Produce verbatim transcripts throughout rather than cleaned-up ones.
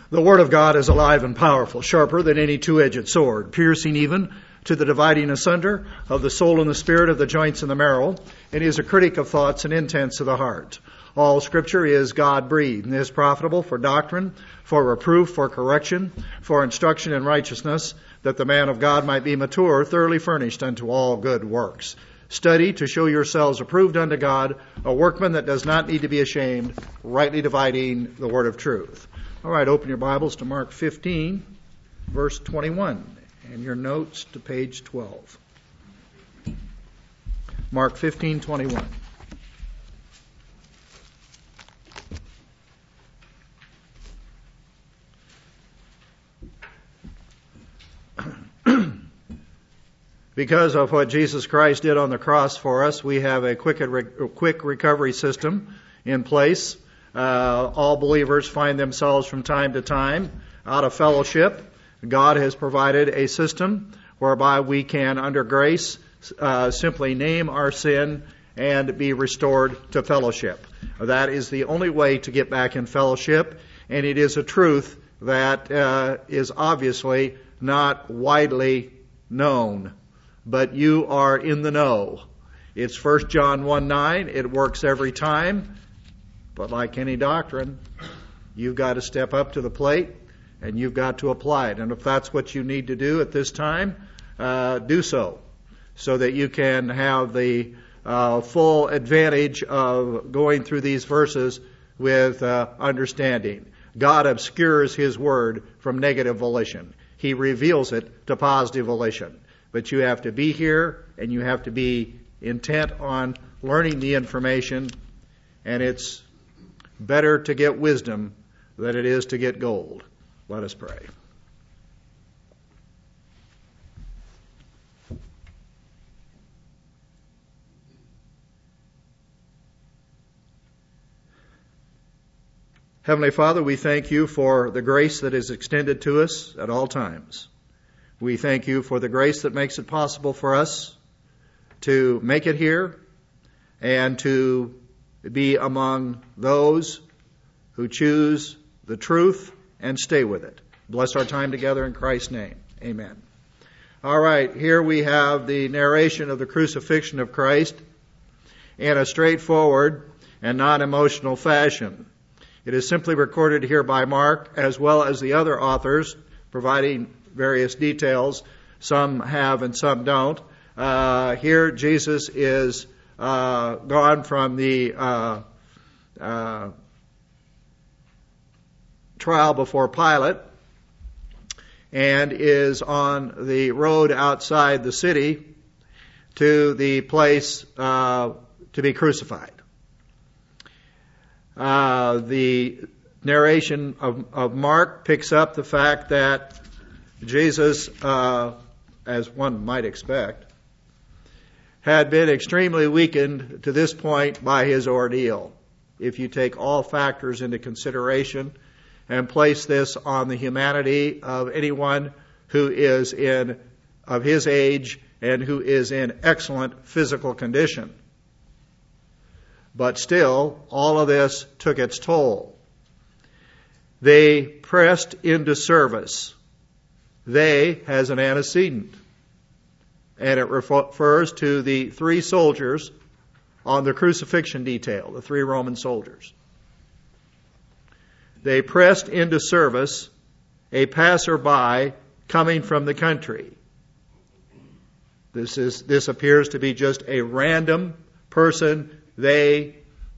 The Word of God is alive and powerful, sharper than any two-edged sword, piercing even to the dividing asunder of the soul and the spirit, of the joints and the marrow, and is a critic of thoughts and intents of the heart. All Scripture is God-breathed and is profitable for doctrine, for reproof, for correction, for instruction in righteousness, that the man of God might be mature, thoroughly furnished unto all good works. Study to show yourselves approved unto God, a workman that does not need to be ashamed, rightly dividing the word of truth. All right, open your Bibles to Mark fifteen, verse twenty-one, and your notes to page twelve. Mark fifteen, twenty-one. Because of what Jesus Christ did on the cross for us, we have a quick, quick recovery system in place. Uh, all believers find themselves from time to time out of fellowship. God has provided a system whereby we can, under grace, uh, simply name our sin and be restored to fellowship. That is the only way to get back in fellowship, and it is a truth that uh, is obviously not widely known. But you are in the know. It's First John one nine. It works every time. But like any doctrine, you've got to step up to the plate and you've got to apply it. And if that's what you need to do at this time, uh, do so. So that you can have the uh, full advantage of going through these verses with uh, understanding. God obscures His Word from negative volition. He reveals it to positive volition. But you have to be here, and you have to be intent on learning the information, and it's better to get wisdom than it is to get gold. Let us pray. Heavenly Father, we thank you for the grace that is extended to us at all times. We thank you for the grace that makes it possible for us to make it here and to be among those who choose the truth and stay with it. Bless our time together in Christ's name. Amen. All right, here we have the narration of the crucifixion of Christ in a straightforward and non-emotional fashion. It is simply recorded here by Mark as well as the other authors, providing various details. Some have and some don't. Uh, here Jesus is uh, gone from the uh, uh, trial before Pilate and is on the road outside the city to the place uh, to be crucified. Uh, the narration of, of Mark picks up the fact that Jesus, uh, as one might expect, had been extremely weakened to this point by his ordeal. If you take all factors into consideration and place this on the humanity of anyone who is in, of his age and who is in excellent physical condition. But still, all of this took its toll. They pressed into service. They has an antecedent, and it refers to the three soldiers on the crucifixion detail, the three Roman soldiers. They pressed into service a passerby coming from the country. This is this appears to be just a random person. They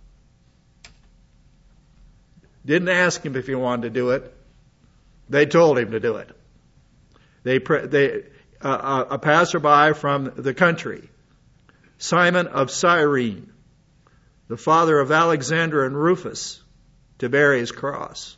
didn't ask him if he wanted to do it. They told him to do it. They, they uh, a passerby from the country, Simon of Cyrene, the father of Alexander and Rufus, to bear his cross.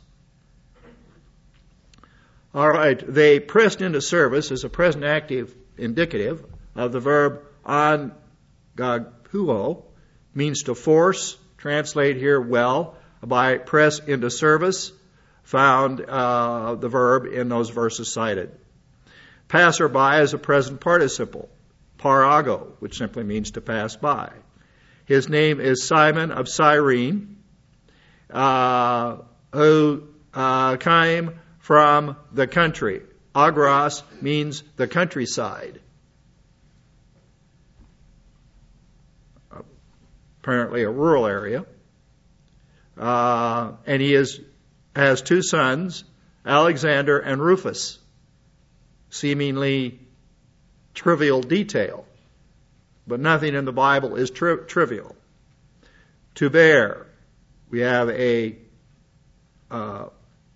All right, they pressed into service as a present active indicative of the verb angaguo, means to force, translate here well, by press into service, found uh, the verb in those verses cited. Passerby is a present participle, parago, which simply means to pass by. His name is Simon of Cyrene, uh, who uh, came from the country. Agros means the countryside. Apparently a rural area. Uh, and he is, has two sons, Alexander and Rufus. Seemingly trivial detail, but nothing in the Bible is tri- trivial. To bear, we have a uh,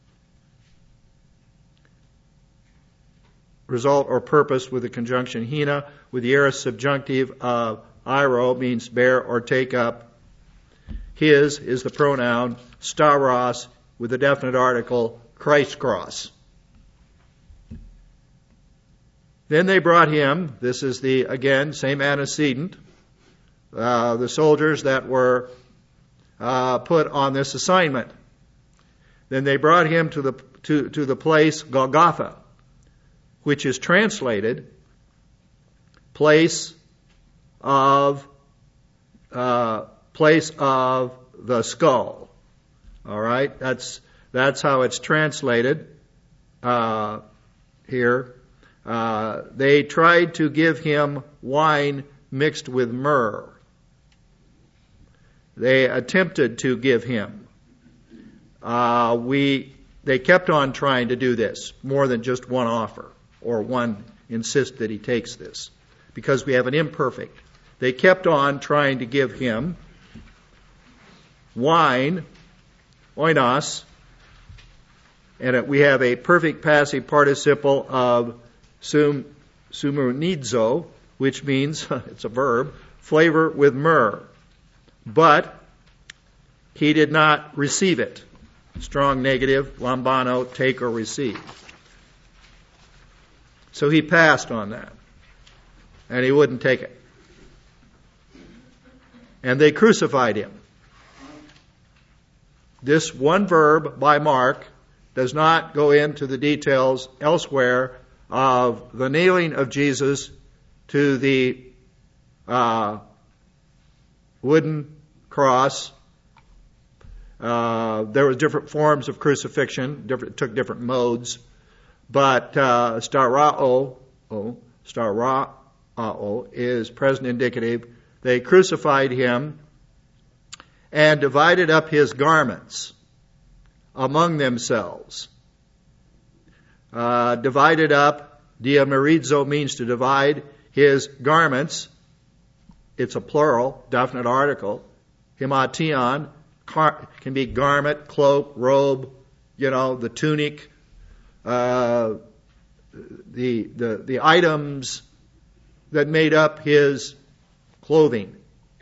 result or purpose with the conjunction hina, with the aorist subjunctive of iro, means bear or take up. His is the pronoun staros with the definite article Christ cross. Then they brought him, this is the, again, same antecedent, uh, the soldiers that were uh, put on this assignment. Then they brought him to the to, to the place Golgotha, which is translated place of uh, place of the skull. All right, that's that's how it's translated uh, here. Uh, they tried to give him wine mixed with myrrh. They attempted to give him. Uh, we they kept on trying to do this, more than just one offer, or one insist that he takes this, because we have an imperfect. They kept on trying to give him wine, oinos, and it, we have a perfect passive participle of sum, sumunidzo, which means, it's a verb, flavor with myrrh. But he did not receive it. Strong negative, lambano, take or receive. So he passed on that. And he wouldn't take it. And they crucified him. This one verb by Mark does not go into the details elsewhere of the nailing of Jesus to the uh, wooden cross. Uh, there were different forms of crucifixion, different, took different modes, but uh, starao, oh, starao is present indicative. They crucified him and divided up his garments among themselves. Uh, divided up, diamerizo means to divide his garments. It's a plural, definite article. Himation can be garment, cloak, robe, you know, the tunic, uh, the, the, the items that made up his clothing,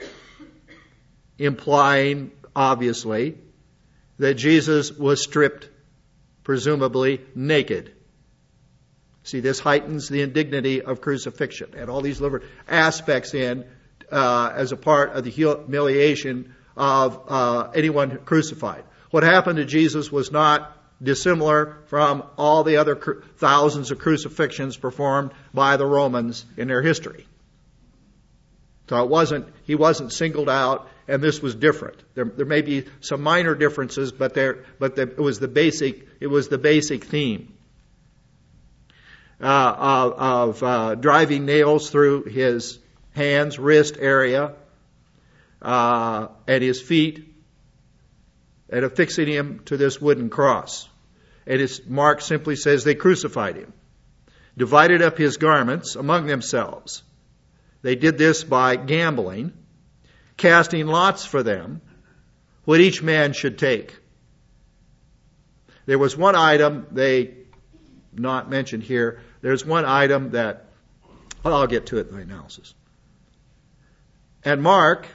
implying, obviously, that Jesus was stripped, presumably naked. See, this heightens the indignity of crucifixion, and all these little aspects in uh, as a part of the humiliation of uh, anyone crucified. What happened to Jesus was not dissimilar from all the other cru- thousands of crucifixions performed by the Romans in their history. So it wasn't, he wasn't singled out, and this was different. There, there may be some minor differences, but there, but the, it was the basic, it was the basic theme uh, of, of uh, driving nails through his hands, wrist area, uh, and his feet, and affixing him to this wooden cross. And it's, Mark simply says they crucified him, divided up his garments among themselves. They did this by gambling, casting lots for them, what each man should take. There was one item they not mentioned here. There's one item that, well, I'll get to it in the analysis. And Mark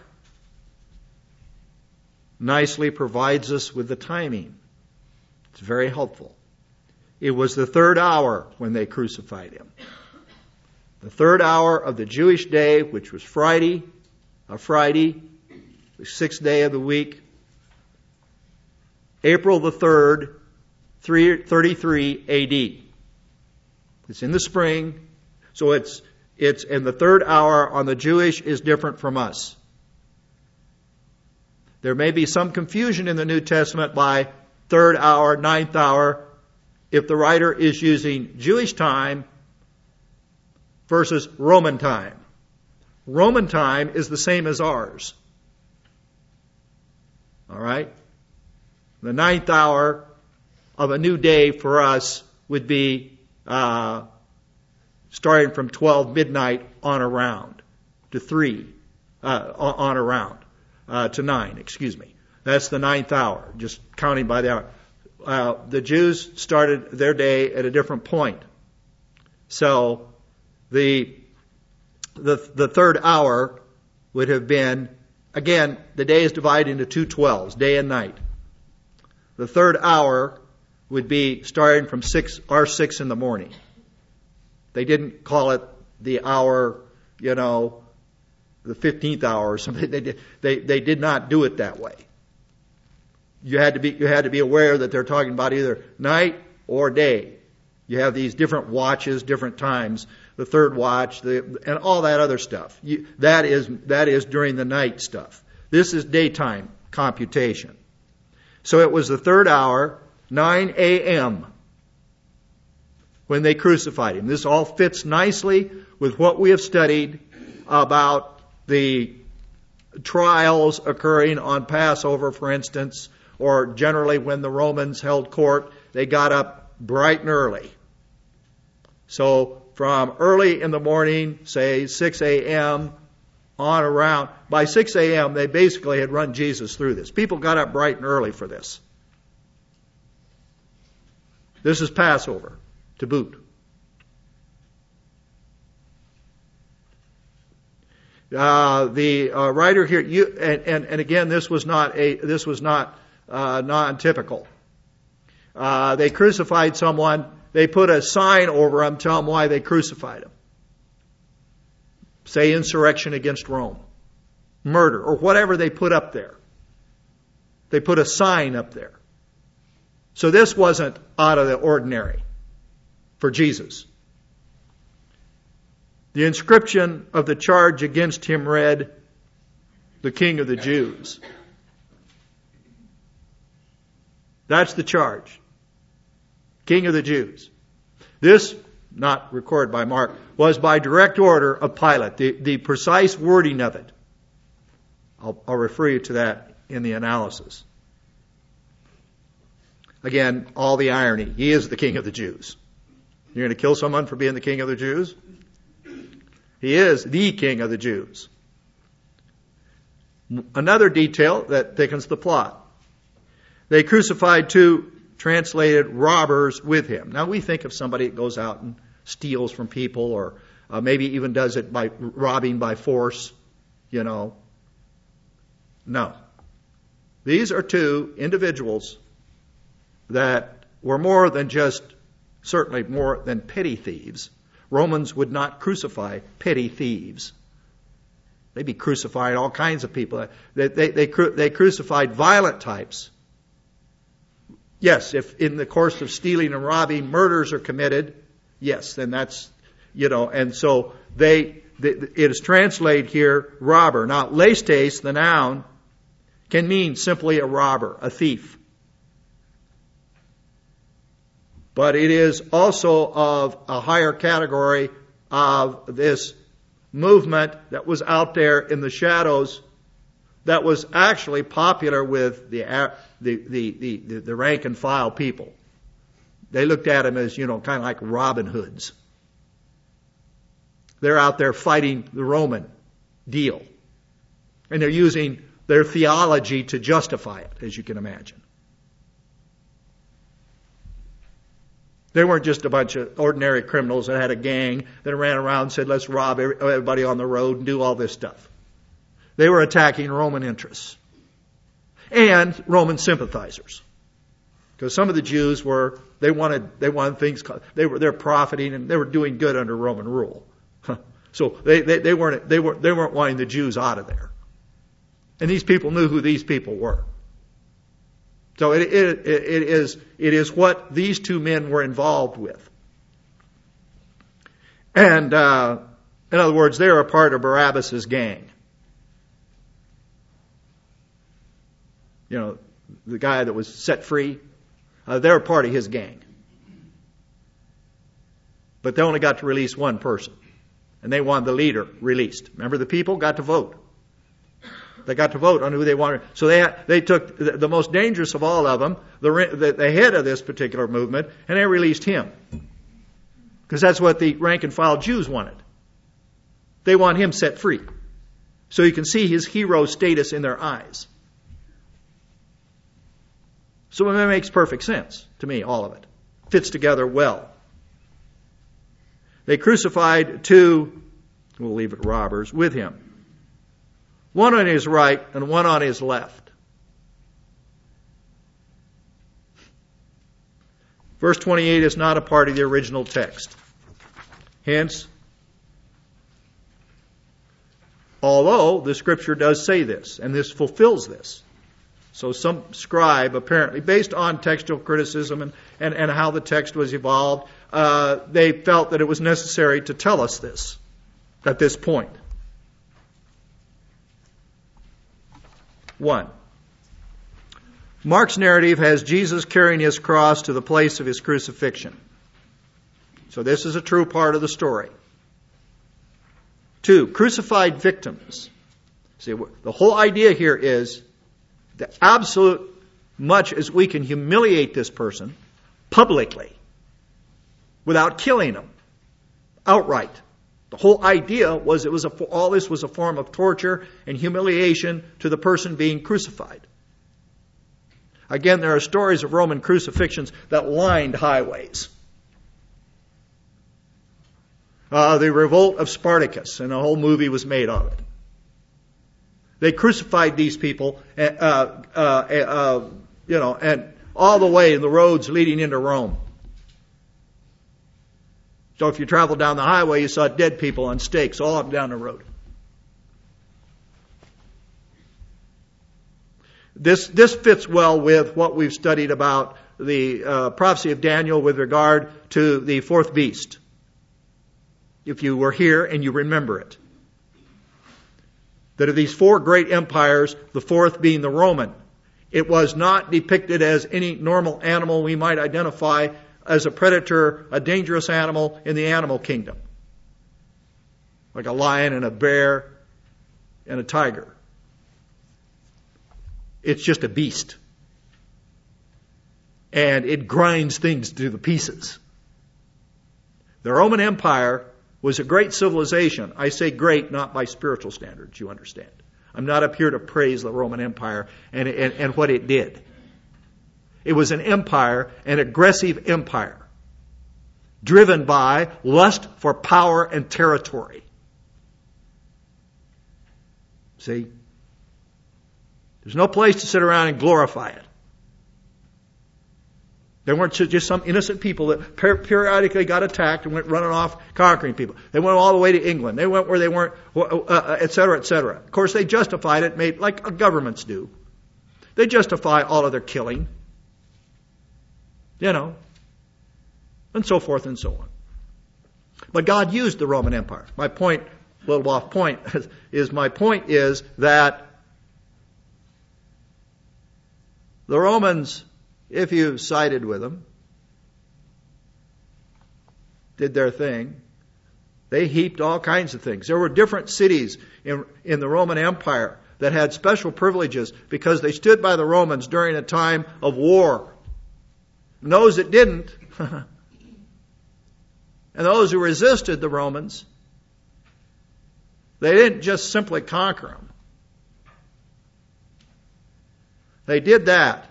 nicely provides us with the timing. It's very helpful. It was the third hour when they crucified him. The third hour of the Jewish day, which was Friday, a Friday, the sixth day of the week, April the third, thirty-three A D. It's in the spring, so it's it's and the third hour on the Jewish is different from us. There may be some confusion in the New Testament by third hour, ninth hour. if the writer is using Jewish time versus Roman time. Roman time is the same as ours. All right? The ninth hour of a new day for us would be uh, starting from twelve midnight on around to three, uh, on around uh, to nine, excuse me. That's the ninth hour, just counting by the hour. Uh, the Jews started their day at a different point. So the, the, the third hour would have been, again, the day is divided into two twelves, day and night. The third hour would be starting from six, our six in the morning. They didn't call it the hour, you know, the fifteenth hour or something. They did, they, they did not do it that way. You had to be, you had to be aware that they're talking about either night or day. You have these different watches, different times. The third watch, the, and all that other stuff. You, that is, that is during the night stuff. This is daytime computation. So it was the third hour, nine a.m., when they crucified him. This all fits nicely with what we have studied about the trials occurring on Passover, for instance, or generally when the Romans held court, they got up bright and early. So from early in the morning, say six a.m., on around, by six a.m. they basically had run Jesus through this. People got up bright and early for this. This is Passover, to boot. Uh, the uh, writer here, you, and, and, and again, this was not a this was not uh, non-typical. Uh, they crucified someone. They put a sign over him, tell them why they crucified him. Say insurrection against Rome, murder, or whatever they put up there. They put a sign up there. So this wasn't out of the ordinary for Jesus. The inscription of the charge against him read, "The King of the Jews." That's the charge. King of the Jews. This, not recorded by Mark, was by direct order of Pilate. The, the precise wording of it. I'll, I'll refer you to that in the analysis. Again, all the irony. He is the King of the Jews. You're going to kill someone for being the King of the Jews? He is the King of the Jews. Another detail that thickens the plot. They crucified two translated robbers with him. Now we think of somebody that goes out and steals from people, or uh, maybe even does it by robbing by force, you know. No. These are two individuals that were more than just, certainly more than petty thieves. Romans would not crucify petty thieves. They'd be crucifying all kinds of people. They, they, they, they crucified violent types. Yes, if in the course of stealing and robbing, murders are committed, yes, then that's, you know, and so they, they it is translated here, robber. Now, lestes, the noun, can mean simply a robber, a thief. But it is also of a higher category of this movement that was out there in the shadows, that was actually popular with the the the the, the, the rank and file people. They looked at them as, you know, kind of like Robin Hoods. They're out there fighting the Roman deal. And they're using their theology to justify it, as you can imagine. They weren't just a bunch of ordinary criminals that had a gang that ran around and said, let's rob everybody on the road and do all this stuff. They were attacking Roman interests and Roman sympathizers. Because some of the Jews were, they wanted, they wanted things, they were, they're profiting and they were doing good under Roman rule. So they, they, they weren't, they weren't, they weren't wanting the Jews out of there. And these people knew who these people were. So it, it, it is, it is what these two men were involved with. And, uh, in other words, they are a part of Barabbas' gang. You know, the guy that was set free, uh, they're a part of his gang. But they only got to release one person. And they wanted the leader released. Remember, the people got to vote. They got to vote on who they wanted. So they they took the, the most dangerous of all of them, the, the, the head of this particular movement, and they released him. Because that's what the rank and file Jews wanted. They want him set free. So you can see his hero status in their eyes. So it makes perfect sense to me, all of it. Fits together well. They crucified two, we'll leave it robbers, with him. One on his right and one on his left. Verse twenty-eight is not a part of the original text. Hence, although the Scripture does say this, and this fulfills this. So some scribe, apparently, based on textual criticism and, and, and how the text was evolved, uh, they felt that it was necessary to tell us this at this point. One, Mark's narrative has Jesus carrying his cross to the place of his crucifixion. So this is a true part of the story. Two, crucified victims. See, the whole idea here is the absolute much as we can humiliate this person publicly without killing him outright. The whole idea was it was a, all this was a form of torture and humiliation to the person being crucified. Again, there are stories of Roman crucifixions that lined highways. Uh, the revolt of Spartacus, and a whole movie was made of it. They crucified these people, uh, uh, uh, you know, and all the way in the roads leading into Rome. So if you traveled down the highway, you saw dead people on stakes all up and down the road. This this fits well with what we've studied about the uh, prophecy of Daniel with regard to the fourth beast. If you were here and you remember it. That of these four great empires, the fourth being the Roman, it was not depicted as any normal animal we might identify as a predator, a dangerous animal in the animal kingdom. Like a lion and a bear and a tiger. It's just a beast. And it grinds things to the pieces. The Roman Empire was a great civilization. I say great, not by spiritual standards, you understand. I'm not up here to praise the Roman Empire and, and, and what it did. It was an empire, an aggressive empire, driven by lust for power and territory. See? There's no place to sit around and glorify it. They weren't just some innocent people that per- periodically got attacked and went running off conquering people. They went all the way to England. They went where they weren't, uh, et cetera, et cetera. Of course, they justified it, made like governments do. They justify all of their killing. You know. And so forth and so on. But God used the Roman Empire. My point, a little off point, is my point is that the Romans, if you sided with them, did their thing, they heaped all kinds of things. There were different cities in, in the Roman Empire that had special privileges because they stood by the Romans during a time of war. And those that didn't, and those who resisted the Romans, they didn't just simply conquer them. They did that.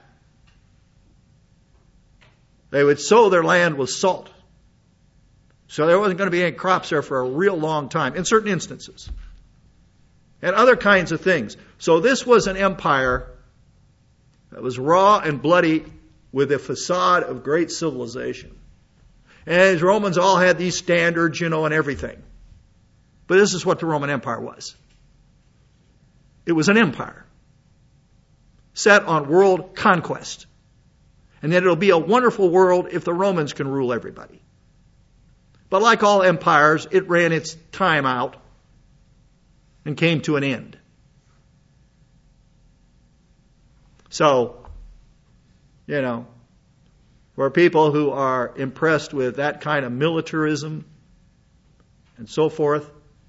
They would sow their land with salt. So there wasn't going to be any crops there for a real long time, in certain instances. And other kinds of things. So this was an empire that was raw and bloody with a facade of great civilization. And the Romans all had these standards, you know, and everything. But this is what the Roman Empire was. It was an empire set on world conquest. And that it'll be a wonderful world if the Romans can rule everybody. But like all empires, it ran its time out and came to an end. So, you know, For people who are impressed with that kind of militarism and so forth,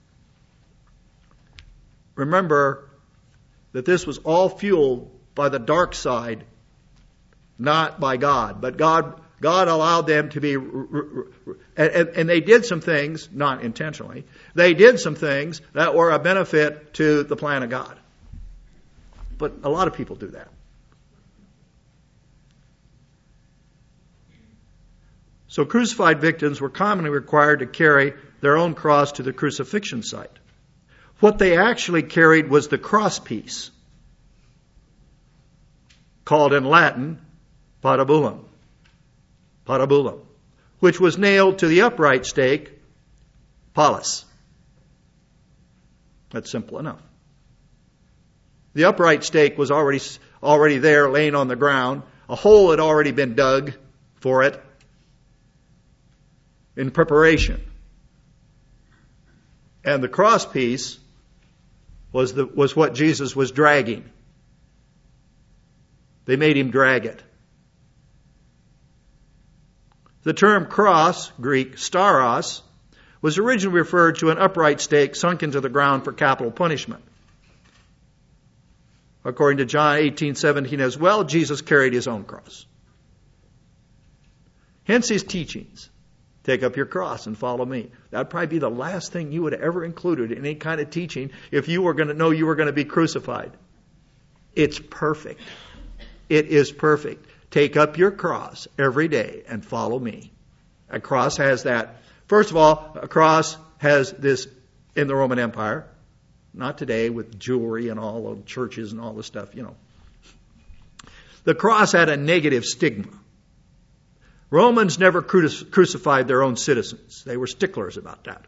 remember that this was all fueled by the dark side, not by God. But God God allowed them to be, and, and they did some things, not intentionally, they did some things that were a benefit to the plan of God. But a lot of people do that. So crucified victims were commonly required to carry their own cross to the crucifixion site. What they actually carried was the cross piece, called in Latin patibulum, patibulum, which was nailed to the upright stake, pallus. That's simple enough. The upright stake was already already there, laying on the ground. A hole had already been dug for it in preparation. And the cross piece was the was what Jesus was dragging. They made him drag it. The term cross, Greek staros, was originally referred to an upright stake sunk into the ground for capital punishment. According to John eighteen seventeen as well, Jesus carried his own cross. Hence his teachings. Take up your cross and follow me. That would probably be the last thing you would have ever included in any kind of teaching if you were going to know you were going to be crucified. It's perfect. It is perfect. Take up your cross every day and follow me. A cross has that. First of all, a cross has this in the Roman Empire. Not today with jewelry and all the churches and all the stuff, you know. The cross had a negative stigma. Romans never crucified their own citizens. They were sticklers about that.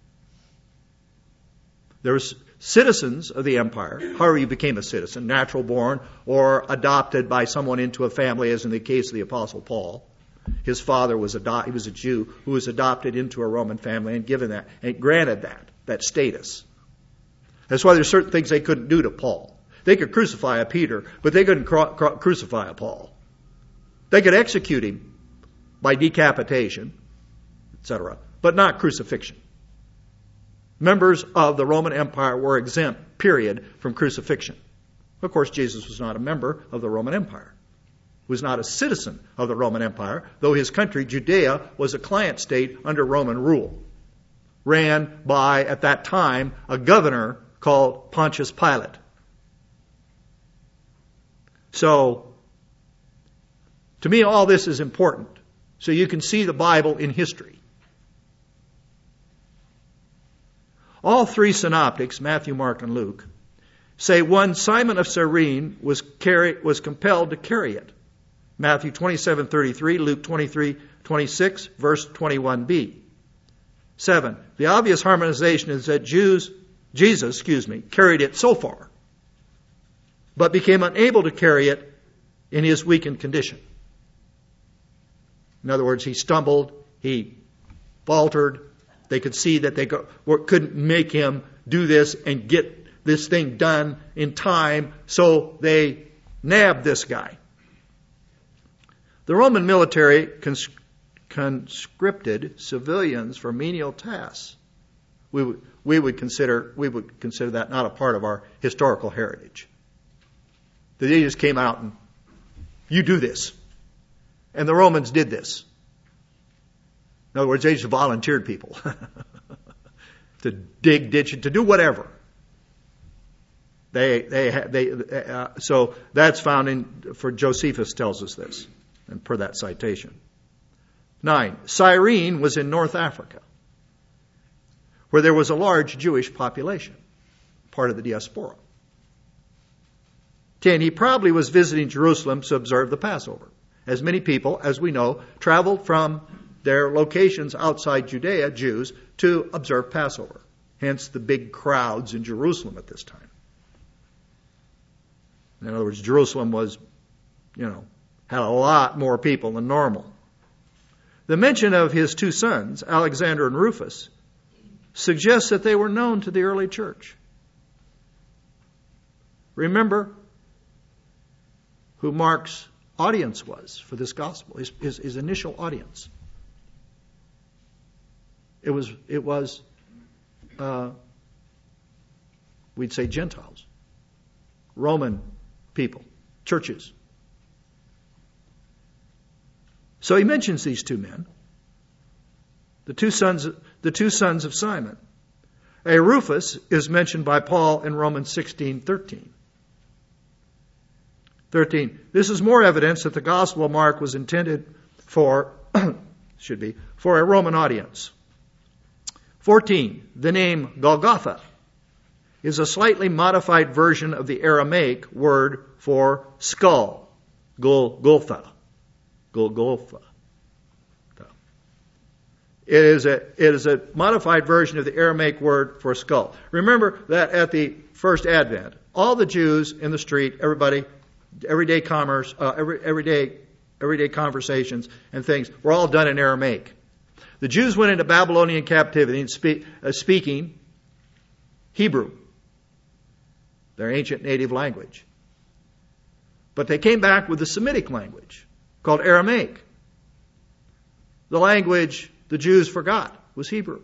There were citizens of the empire, however you became a citizen, natural born or adopted by someone into a family, as in the case of the Apostle Paul. His father was ado- he was a Jew who was adopted into a Roman family and given that, and granted that, that status. That's why there's certain things they couldn't do to Paul. They could crucify a Peter, but they couldn't cru- cru- crucify a Paul. They could execute him by decapitation, et cetera, but not crucifixion. Members of the Roman Empire were exempt, period, from crucifixion. Of course, Jesus was not a member of the Roman Empire. He was not a citizen of the Roman Empire, though his country, Judea, was a client state under Roman rule, ran by, at that time, a governor called Pontius Pilate. So, to me, all this is important. So you can see the Bible in history. All three synoptics, Matthew, Mark, and Luke, say one Simon of Cyrene was carry, was compelled to carry it. Matthew twenty-seven thirty-three, Luke twenty-three twenty-six, verse twenty-one b. Seven, the obvious harmonization is that Jews, Jesus, excuse me, carried it so far, but became unable to carry it in his weakened condition. In other words, he stumbled, he faltered. They could see that they couldn't make him do this and get this thing done in time, so they nabbed this guy. The Roman military cons- conscripted civilians for menial tasks. We would, we would consider we would consider that not a part of our historical heritage. That they just came out and you do this. And the Romans did this. In other words, they just volunteered people to dig ditches, to do whatever. They, they, they. Uh, so that's found in. For Josephus tells us this, and per that citation. Nine. Cyrene was in North Africa, where there was a large Jewish population, part of the diaspora. Ten. He probably was visiting Jerusalem to observe the Passover. As many people, as we know, traveled from their locations outside Judea, Jews, to observe Passover. Hence the big crowds in Jerusalem at this time. In other words, Jerusalem was, you know, had a lot more people than normal. The mention of his two sons, Alexander and Rufus, suggests that they were known to the early church. Remember who Mark's audience was for this gospel, his, his, his initial audience. It was, it was uh, we'd say Gentiles, Roman people, churches. So he mentions these two men, the two sons, the two sons of Simon. A Rufus is mentioned by Paul in Romans sixteen thirteen. thirteen. This is more evidence that the Gospel of Mark was intended for, should be, for a Roman audience. fourteen. The name Golgotha is a slightly modified version of the Aramaic word for skull. Golgotha. Golgotha. It is a, it is a modified version of the Aramaic word for skull. Remember that at the first Advent, all the Jews in the street, everybody, everyday commerce, uh, every, everyday, everyday conversations and things were all done in Aramaic. The Jews went into Babylonian captivity and speak, uh, speaking Hebrew, their ancient native language. But they came back with the Semitic language called Aramaic. The language the Jews forgot was Hebrew.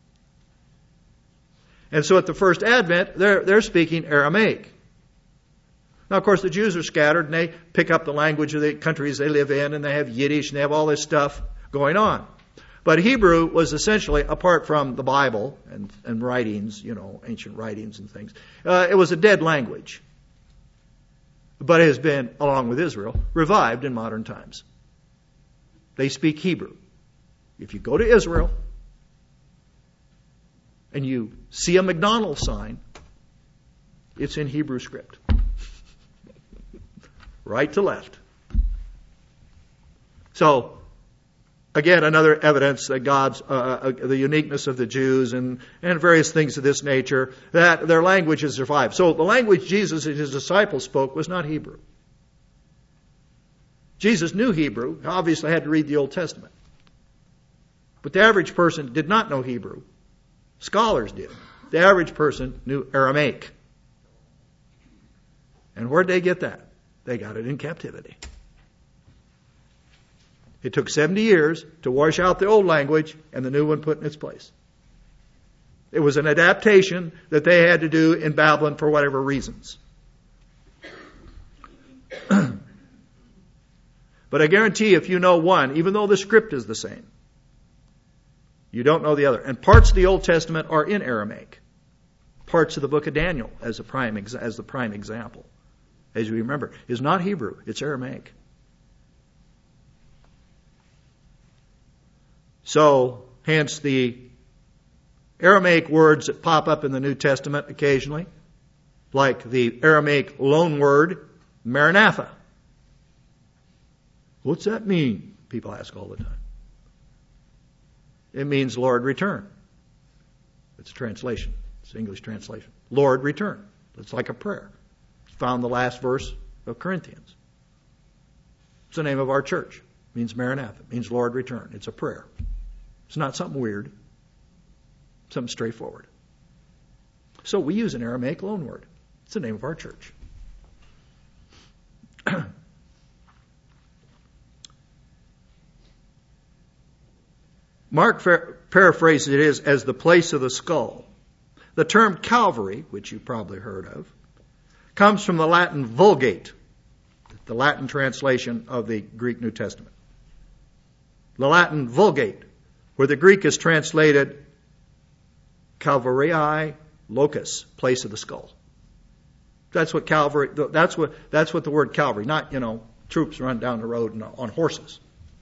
And so at the first Advent, they're, they're speaking Aramaic. Now, of course, the Jews are scattered and they pick up the language of the countries they live in, and they have Yiddish and they have all this stuff going on. But Hebrew was essentially, apart from the Bible and, and writings, you know, ancient writings and things, uh, it was a dead language. But it has been, along with Israel, revived in modern times. They speak Hebrew. If you go to Israel and you see a McDonald's sign, it's in Hebrew script. Right to left. So, again, another evidence that God's, uh, uh, the uniqueness of the Jews and, and various things of this nature, that their language has survived. So the language Jesus and his disciples spoke was not Hebrew. Jesus knew Hebrew, obviously had to read the Old Testament. But the average person did not know Hebrew. Scholars did. The average person knew Aramaic. And where'd they get that? They got it in captivity. It took seventy years to wash out the old language and the new one put in its place. It was an adaptation that they had to do in Babylon for whatever reasons. But I guarantee if you know one, even though the script is the same, you don't know the other. And parts of the Old Testament are in Aramaic. Parts of the book of Daniel, as a prime as the prime example, as you remember, is not Hebrew, it's Aramaic. So, hence the Aramaic words that pop up in the New Testament occasionally, like the Aramaic loan word, Maranatha. What's that mean? People ask all the time. It means Lord, return. It's a translation. It's an English translation. Lord, return. It's like a prayer. It's found in the last verse of Corinthians. It's the name of our church. It means Maranatha. It means Lord, return. It's a prayer. It's not something weird. It's something straightforward. So we use an Aramaic loan word. It's the name of our church. Mark paraphrases it as, as the place of the skull. The term Calvary, which you've probably heard of, comes from the Latin Vulgate, the Latin translation of the Greek New Testament. The Latin Vulgate, where the Greek is translated Calvarii locus, place of the skull. That's what Calvary, that's what, that's what the word Calvary, not, you know, troops run down the road on horses.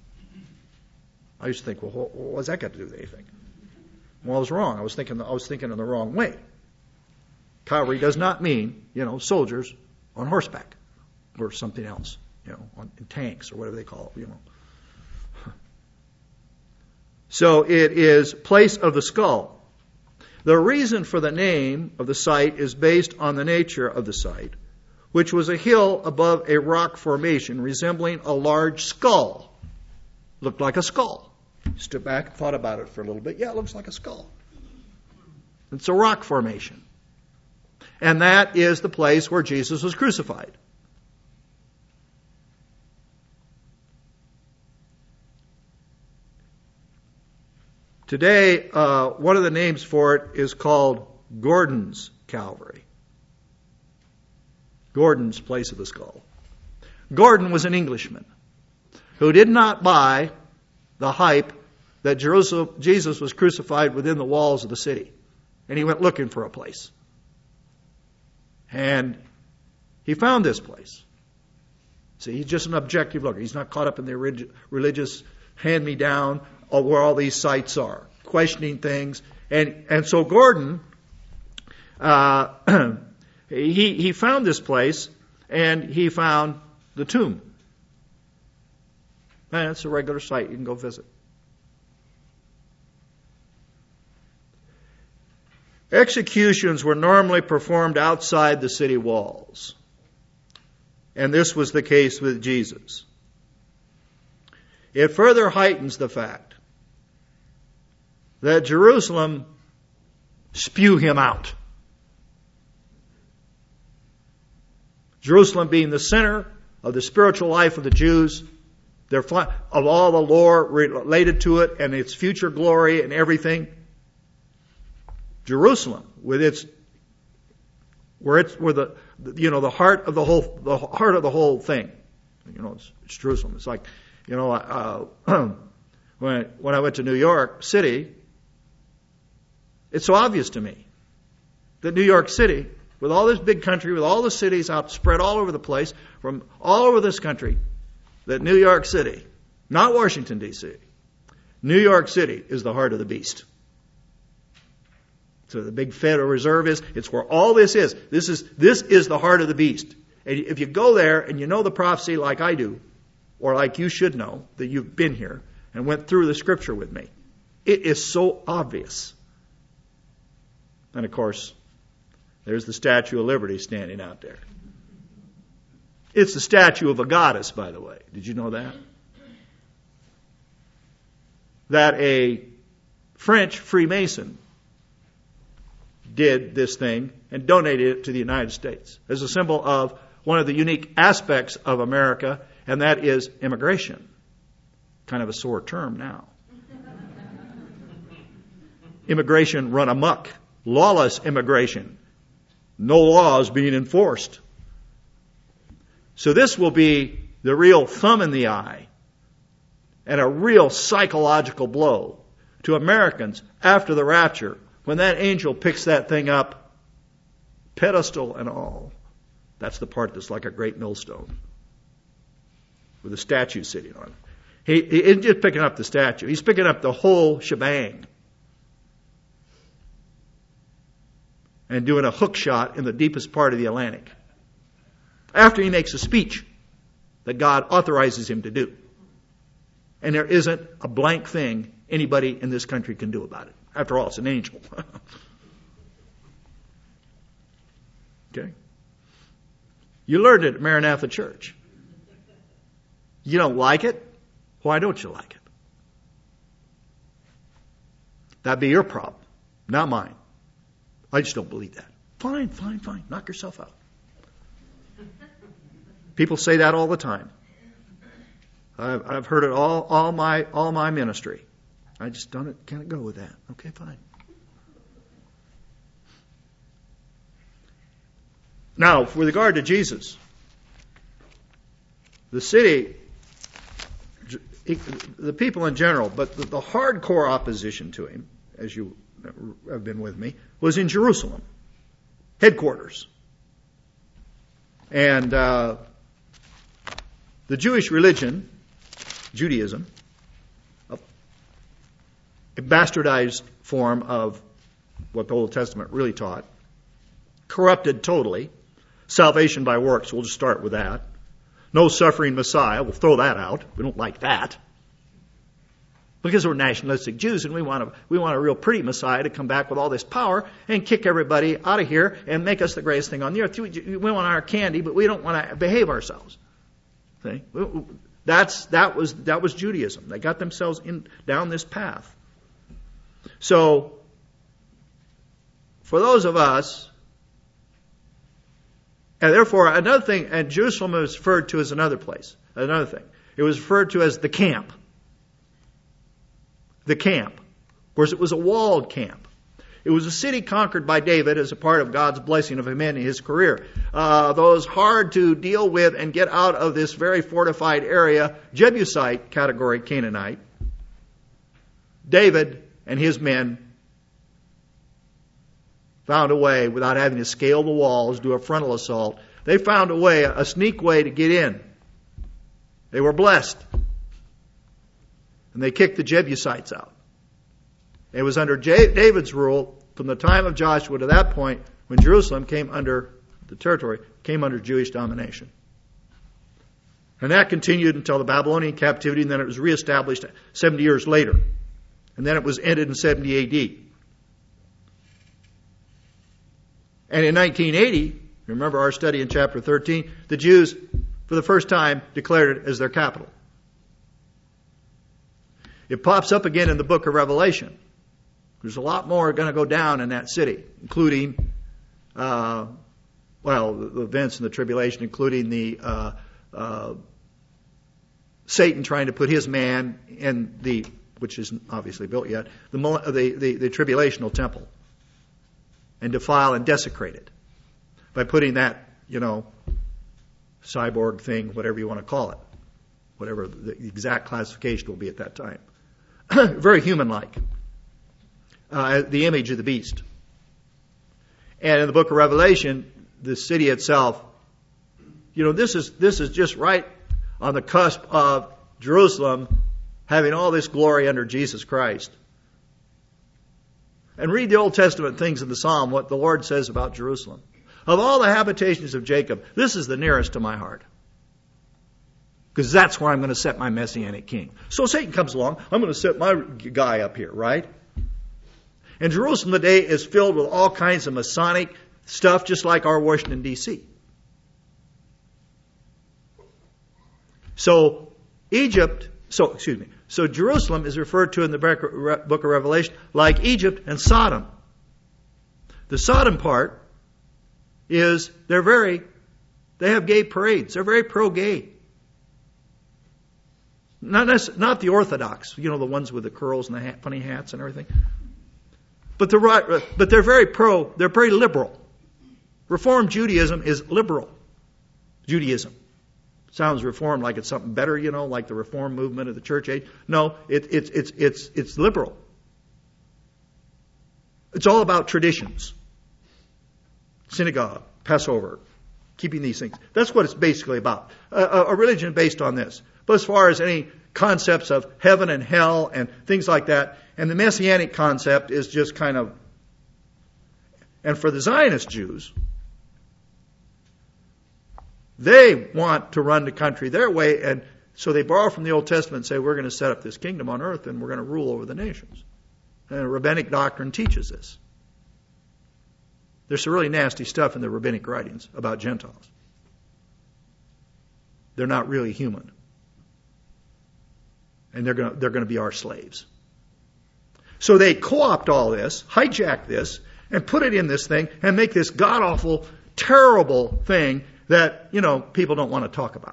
I used to think, well, what, what's that got to do with anything? Well, I was wrong. I was thinking, I was thinking in the wrong way. Cavalry does not mean, you know, soldiers on horseback or something else, you know, on in tanks or whatever they call it, you know. So it is place of the skull. The reason for the name of the site is based on the nature of the site, which was a hill above a rock formation resembling a large skull. Looked like a skull. Stood back and thought about it for a little bit. Yeah, it looks like a skull. It's a rock formation. And that is the place where Jesus was crucified. Today, uh, one of the names for it is called Gordon's Calvary. Gordon's place of the skull. Gordon was an Englishman who did not buy the hype that Jerusalem, Jesus was crucified within the walls of the city. And he went looking for a place. And he found this place. See, he's just an objective looker. He's not caught up in the religious hand-me-down of where all these sites are, questioning things. And and so Gordon, uh, he he found this place, and he found the tomb. And it's a regular site. You can go visit. Executions were normally performed outside the city walls. And this was the case with Jesus. It further heightens the fact that Jerusalem spew him out. Jerusalem being the center of the spiritual life of the Jews, their of all the lore related to it and its future glory and everything. Jerusalem, with its where it's where the you know the heart of the whole the heart of the whole thing. You know, it's, it's Jerusalem. It's like, you know, uh, when when I went to New York City, it's so obvious to me that New York City, with all this big country, with all the cities out spread all over the place, from all over this country, that New York City, not Washington, D C, New York City is the heart of the beast. So the big Federal Reserve is, it's where all this is. This is this is the heart of the beast. And if you go there and you know the prophecy like I do, or like you should know, that you've been here and went through the scripture with me, it is so obvious. And of course, there's the Statue of Liberty standing out there. It's the statue of a goddess, by the way. Did you know that? That a French Freemason did this thing and donated it to the United States as a symbol of one of the unique aspects of America, and that is immigration. Kind of a sore term now. Immigration run amok. Lawless immigration. No laws being enforced. So this will be the real thumb in the eye and a real psychological blow to Americans after the rapture, when that angel picks that thing up, pedestal and all. That's the part that's like a great millstone with a statue sitting on it. He, he isn't just picking up the statue. He's picking up the whole shebang and doing a hook shot in the deepest part of the Atlantic after he makes a speech that God authorizes him to do. And there isn't a blank thing anybody in this country can do about it. After all, it's an angel. Okay? You learned it at Maranatha Church. You don't like it? Why don't you like it? That'd be your problem, not mine. I just don't believe that. Fine, fine, fine. Knock yourself out. People say that all the time. I've, I've heard it all, all my, all my ministry. I just don't, can't go with that. Okay, fine. Now, with regard to Jesus, the city, the people in general, but the, the hardcore opposition to him, as you have been with me, was in Jerusalem, headquarters. And uh, the Jewish religion, Judaism, a bastardized form of what the Old Testament really taught, corrupted totally. Salvation by works, we'll just start with that. No suffering Messiah, we'll throw that out. We don't like that. Because we're nationalistic Jews and we want a, we want a real pretty Messiah to come back with all this power and kick everybody out of here and make us the greatest thing on the earth. We, we want our candy, but we don't want to behave ourselves. See? That's, that was, that was Judaism. They got themselves in, down this path. So, for those of us, and therefore another thing, and Jerusalem was referred to as another place, another thing. It was referred to as the camp. The camp. Of course, it was a walled camp. It was a city conquered by David as a part of God's blessing of him in his career. Uh, those hard to deal with and get out of this very fortified area, Jebusite category Canaanite, David and his men found a way, without having to scale the walls, do a frontal assault, they found a way, a sneak way to get in. They were blessed. And they kicked the Jebusites out. It was under J- David's rule from the time of Joshua to that point when Jerusalem came under the territory, came under Jewish domination. And that continued until the Babylonian captivity, and then it was reestablished seventy years later. And then it was ended in seventy A D. And in nineteen eighty, remember our study in chapter thirteen, the Jews, for the first time, declared it as their capital. It pops up again in the book of Revelation. There's a lot more going to go down in that city, including, uh, well, the, the events in the tribulation, including the uh, uh, Satan trying to put his man in the, which isn't obviously built yet, the, the, the, the tribulational temple, and defile and desecrate it by putting that, you know, cyborg thing, whatever you want to call it, whatever the exact classification will be at that time. Very human-like. Uh, the image of the beast. And in the book of Revelation, the city itself, you know, this is this is just right on the cusp of Jerusalem having all this glory under Jesus Christ. And read the Old Testament things in the Psalm, what the Lord says about Jerusalem. Of all the habitations of Jacob, this is the nearest to my heart. Because that's where I'm going to set my Messianic king. So Satan comes along, I'm going to set my guy up here, right? And Jerusalem today is filled with all kinds of Masonic stuff, just like our Washington, D C So Egypt, so excuse me, so Jerusalem is referred to in the book of Revelation like Egypt and Sodom. The Sodom part is they're very, they have gay parades. They're very pro-gay. Not not the Orthodox, you know, the ones with the curls and the hat, funny hats and everything. But the but they're very pro. They're very liberal. Reformed Judaism is liberal Judaism. Sounds Reformed like it's something better, you know, like the Reform movement of the church age. No, it, it's it's it's it's liberal. It's all about traditions, synagogue, Passover, keeping these things. That's what it's basically about. A, a religion based on this. But as far as any concepts of heaven and hell and things like that, and the Messianic concept is just kind of, and for the Zionist Jews, they want to run the country their way, and so they borrow from the Old Testament and say, we're going to set up this kingdom on earth and we're going to rule over the nations. And rabbinic doctrine teaches this. There's some really nasty stuff in the rabbinic writings about Gentiles. They're not really human. And they're going to, they're going to be our slaves. So they co-opt all this, hijack this, and put it in this thing, and make this god-awful, terrible thing that, you know, people don't want to talk about.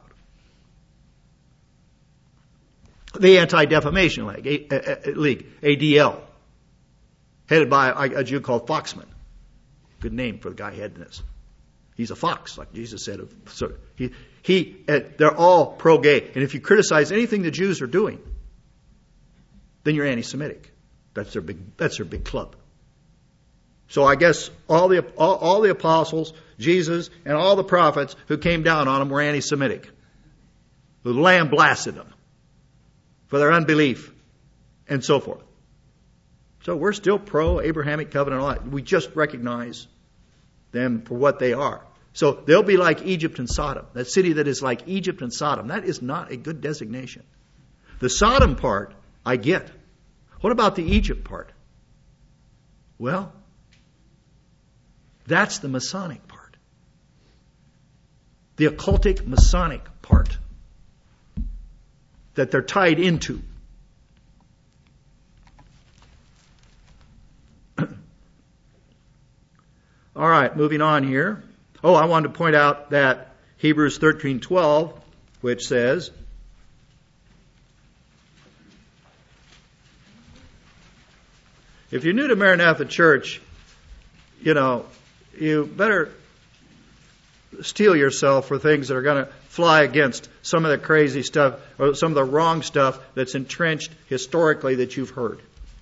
The Anti-Defamation League, League, A D L, headed by a Jew called Foxman. Good name for the guy heading this. He's a fox, like Jesus said. So he, he, they're all pro-gay. And if you criticize anything the Jews are doing, then you're anti-Semitic. That's their big, that's their big club. So I guess all the, all, all the apostles, Jesus, and all the prophets who came down on them were anti-Semitic. The Lamb blasted them for their unbelief and so forth. So we're still pro-Abrahamic covenant and all that. We just recognize them for what they are. So they'll be like Egypt and Sodom. That city that is like Egypt and Sodom. That is not a good designation. The Sodom part, I get. What about the Egypt part? Well, that's the Masonic part. The occultic Masonic part that they're tied into. All right, moving on here. Oh, I wanted to point out that Hebrews thirteen twelve, which says, If you're new to Maranatha Church, you know, you better steel yourself for things that are going to fly against some of the crazy stuff or some of the wrong stuff that's entrenched historically that you've heard.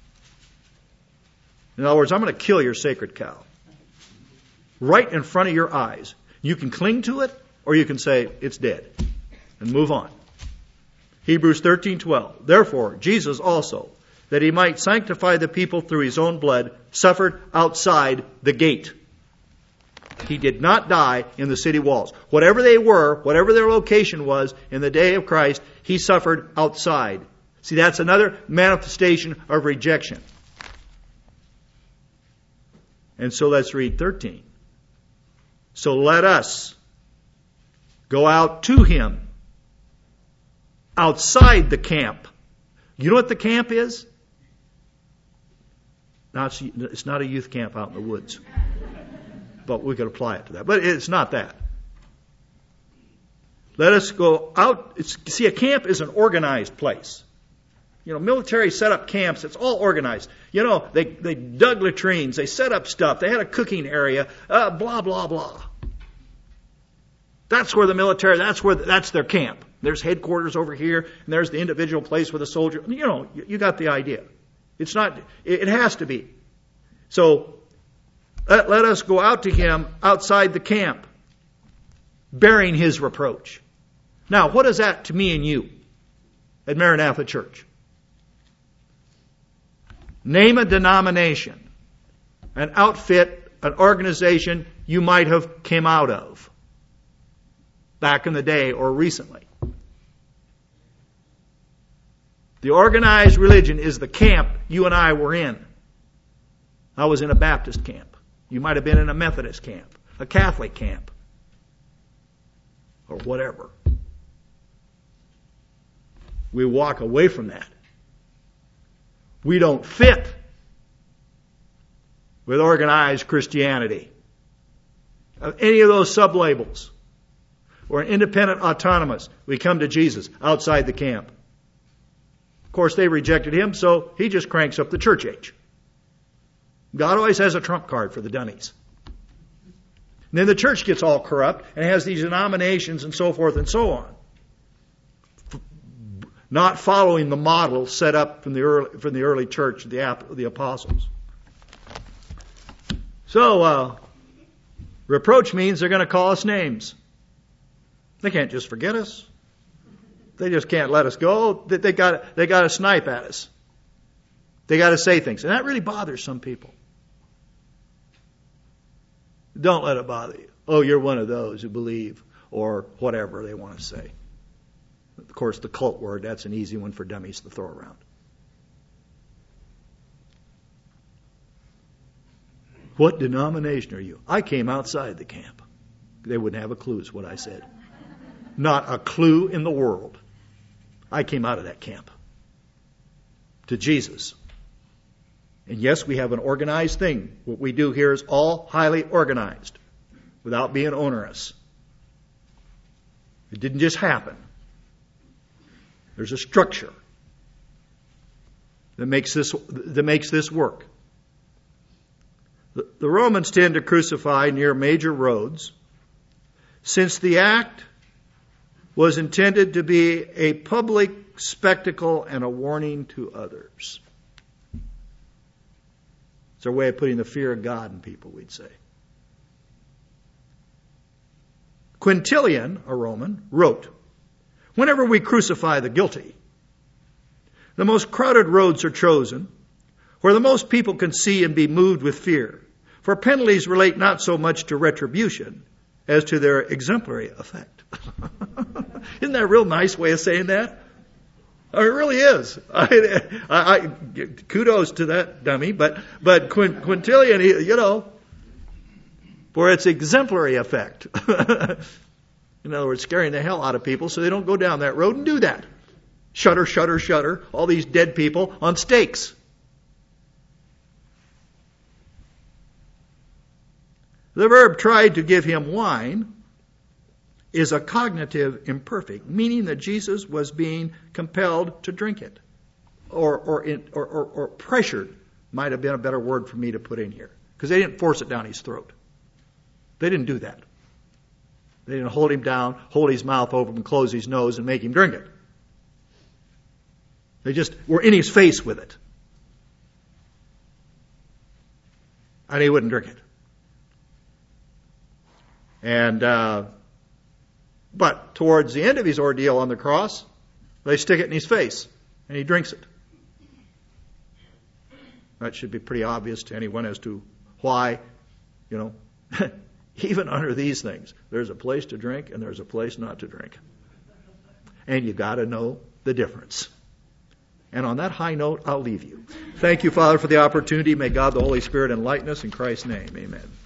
In other words, I'm going to kill your sacred cow right in front of your eyes. You can cling to it or you can say it's dead and move on. Hebrews thirteen twelve. Therefore, Jesus also, that he might sanctify the people through his own blood, suffered outside the gate. He did not die in the city walls. Whatever they were, whatever their location was in the day of Christ, he suffered outside. See, that's another manifestation of rejection. And so let's read thirteen. So let us go out to him outside the camp. You know what the camp is? Now, it's, it's not a youth camp out in the woods. But we could apply it to that. But it's not that. Let us go out. It's, see, a camp is an organized place. You know, military set up camps. It's all organized. You know, they, they dug latrines. They set up stuff. They had a cooking area. Uh, blah, blah, blah. That's where the military, that's where, that's their camp. There's headquarters over here, and there's the individual place with a soldier. You know, you, you got the idea. It's not, it, it has to be. So, let, let us go out to him outside the camp, bearing his reproach. Now, what is that to me and you at Maranatha Church? Name a denomination, an outfit, an organization you might have came out of back in the day or recently. The organized religion is the camp you and I were in. I was in a Baptist camp. You might have been in a Methodist camp, a Catholic camp, or whatever. We walk away from that. We don't fit with organized Christianity. Any of those sublabels. Or an independent autonomous. We come to Jesus outside the camp. Of course, they rejected him, so he just cranks up the church age. God always has a trump card for the dummies. And then the church gets all corrupt and has these denominations and so forth and so on. Not following the model set up from the early, from the early church, the, the apostles. So, uh, reproach means they're going to call us names. They can't just forget us. They just can't let us go. They got they got to snipe at us. They got to say things. And that really bothers some people. Don't let it bother you. Oh, you're one of those who believe, or whatever they want to say. Of course, the cult word, that's an easy one for dummies to throw around. What denomination are you? I came outside the camp. They wouldn't have a clue is what I said. Not a clue in the world. I came out of that camp to Jesus. And yes, we have an organized thing. What we do here is all highly organized without being onerous. It didn't just happen. There's a structure that makes this that makes this work. The, the Romans tend to crucify near major roads, since the act was intended to be a public spectacle and a warning to others. It's their way of putting the fear of God in people, we'd say. Quintilian, a Roman, wrote, "Whenever we crucify the guilty, the most crowded roads are chosen, where the most people can see and be moved with fear. For penalties relate not so much to retribution as to their exemplary effect." Isn't that a real nice way of saying that? Oh, it really is. I, I, I, kudos to that dummy, but but Quint, Quintilian, you know, for its exemplary effect. In other words, scaring the hell out of people so they don't go down that road and do that. Shudder, shudder, shudder. All these dead people on stakes. The verb "tried to give him wine" is a cognitive imperfect, meaning that Jesus was being compelled to drink it, or or, in, or, or, or pressured might have been a better word for me to put in here. Because they didn't force it down his throat. They didn't do that. They didn't hold him down, hold his mouth open, and close his nose and make him drink it. They just were in his face with it. And he wouldn't drink it. And, uh, but towards the end of his ordeal on the cross, they stick it in his face, and he drinks it. That should be pretty obvious to anyone as to why, you know, even under these things, there's a place to drink and there's a place not to drink. And you got to know the difference. And on that high note, I'll leave you. Thank you, Father, for the opportunity. May God the Holy Spirit enlighten us in Christ's name. Amen.